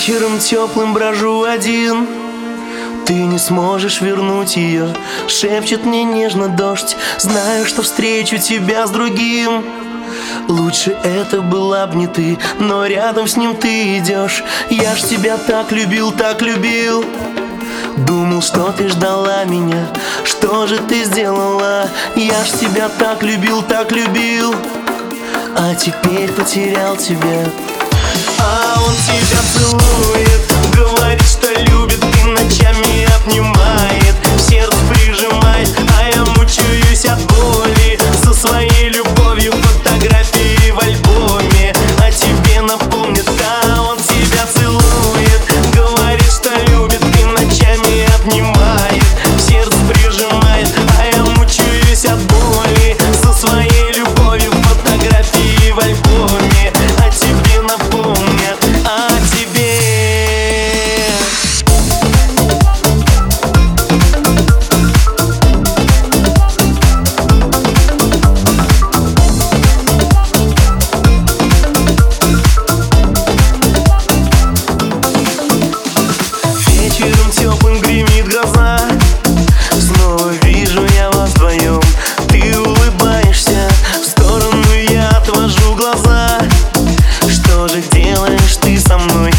Вечером теплым брожу один. Ты не сможешь вернуть ее, шепчет мне нежно дождь. Знаю, что встречу тебя с другим. Лучше это была б не ты, но рядом с ним ты идешь. Я ж тебя так любил, так любил. Думал, что ты ждала меня, что же ты сделала? Я ж тебя так любил, так любил. А теперь потерял тебя. А он тебя целует, говорит, что любит, и ночами обнимает, в сердце прижимает, а я мучаюсь от боли. Со своей любовью фотографии в альбоме о тебе напомнит. Да, он тебя целует, говорит, что любит, и ночами обнимает, в сердце прижимает, а я мучаюсь от боли. Со своей любовью фотографии в альбоме о тебе напомнят, о тебе. Вечером теплым гремит гроза. Снова вижу я вас вдвоем. Ты улыбаешься, в сторону я отвожу глаза. Что же делаешь ты со мной?